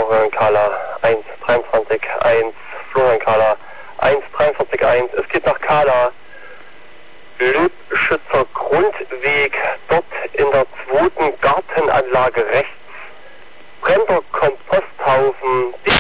Florian Kahler 123-1, Florian Kahler 143-1, es geht nach Kahler, Löbschützer Grundweg, dort in der 2. Gartenanlage rechts, brennender Komposthaufen,